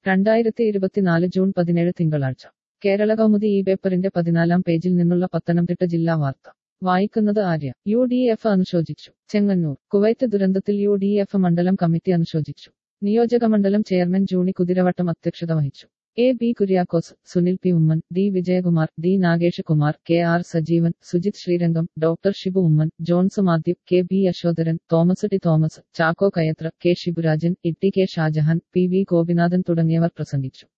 2024 June 17 തിങ്കളാഴ്ച കേരള കൗമുദി ഈ പേപ്പറിന്റെ 14-ാം പേജിൽ നിന്നുള്ള പത്തനംതിട്ട ജില്ലാ വാർത്ത വായിക്കുന്നത് ആര്യ. UDF അനുശോചിച്ചു. ചെങ്ങന്നൂർ. കുവൈത്ത് ദുരന്തത്തിൽ UDF മണ്ഡലം കമ്മിറ്റി അനുശോചിച്ചു. നിയോജകമണ്ഡലം ചെയർമാൻ ജൂണി കുതിരവട്ടം അധ്യക്ഷത വഹിച്ചു. AB Kuriakose, Sunil P. Oommen, D. Vijayakumar, D. Nagesh Kumar, KR Sajeevan, Sujith Sreerangam, doctor Shibu Oommen, Johns Mathew, KB Yashodharan, Thomas T Thomas, Chacko Kayathra, K. Shiburajan, Itty K. Shajahan, PV Gopinathan തുടങ്ങിയവർ പ്രസംഗിച്ചു.